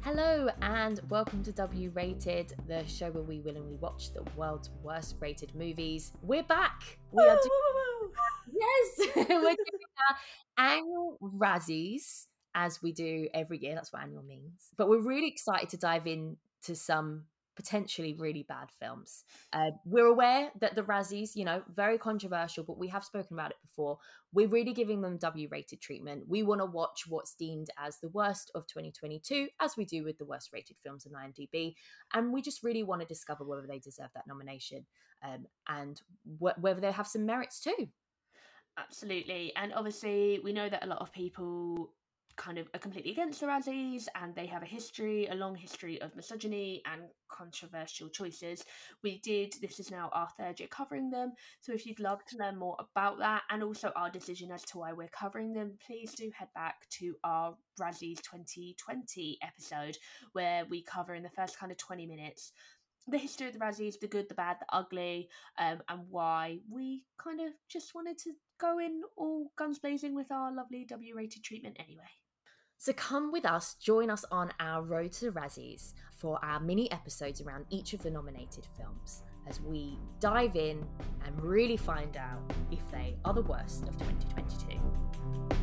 Hello and welcome to W Rated, the show where we willingly watch the world's worst rated movies. We're back. We are doing we're doing our annual Razzies as we do every year. That's what annual means. But we're really excited to dive into some potentially really bad films. We're aware that the Razzies, very controversial, but we have spoken about it before. We're really giving them W-rated treatment. We want to watch what's deemed as the worst of 2022, as we do with the worst rated films on IMDb. And we just really want to discover whether they deserve that nomination and whether they have some merits too. Absolutely. And obviously, we know that a lot of people kind of are completely against the Razzies and they have a long history of misogyny and controversial choices. This is now our third year covering them. So if you'd love to learn more about that and also our decision as to why we're covering them, please do head back to our Razzies 2020 episode where we cover in the first kind of 20 minutes the history of the Razzies, the good, the bad, the ugly, and why we kind of just wanted to go in all guns blazing with our lovely W-rated treatment anyway. So come with us, join us on our road to the Razzies for our mini episodes around each of the nominated films as we dive in and really find out if they are the worst of 2022.